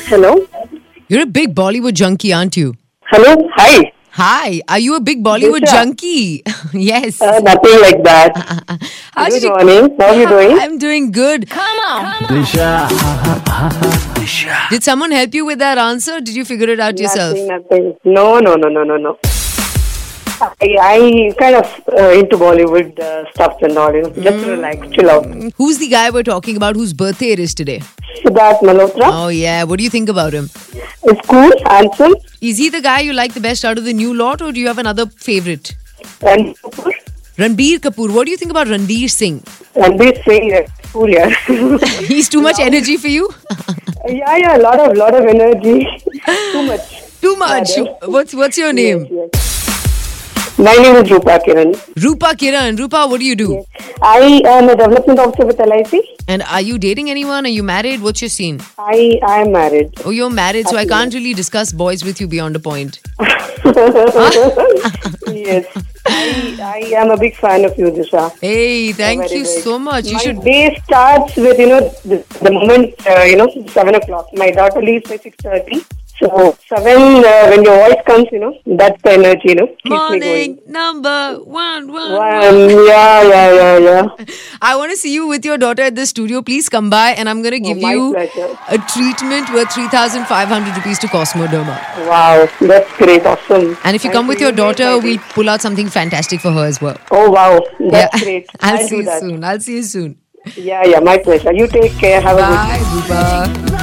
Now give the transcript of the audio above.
Hello. You're a big Bollywood junkie, aren't you? Hello. Hi. Hi, are you a big Bollywood Disha. junkie? Yes. Nothing like that. How Good did you- morning. How are you doing? I'm doing good. Come on. Did someone help you with that answer? Did you figure it out yourself? Nothing. No. I kind of into Bollywood stuff and all. Just to relax, chill out. Who's the guy we're talking about whose birthday it is today? Siddharth Malhotra. Oh, yeah. What do you think about him? It's cool, handsome, Is he the guy you like the best out of the new lot, or do you have another favorite? and Ranbir Kapoor. What do you think about Ranveer Singh? this thing cool, yeah. He's too much energy for you? yeah. Lot of energy. Too much. Too much. What's your name? Yes. My name is Rupa Kiran. Rupa Kiran. Rupa, what do you do? I am a development officer with LIC. And are you dating anyone? Are you married? What's your scene? I am married. Oh, you're married, so I can't really discuss boys with you beyond a point. Yes. I am a big fan of you, Disha. Hey, thank Very you big. so much. You My should. day starts with, the moment, 7 o'clock. My daughter leaves by 6:30. So, 7, when your voice comes, that's the energy, keeps me Morning going. number one. Yeah. I want to see you with your daughter at the studio. Please come by, and I'm going to give my you pleasure. a treatment worth 3,500 rupees to Cosmoderma. Wow, that's great, awesome. And if you Thank come with your You made daughter, my we'll day. pull out something fantastic for her as well. Oh, wow, that's great. I'll do see you that. soon. I'll see you soon. Yeah, my pleasure. You take care. Have a good day. Bye, Rupa.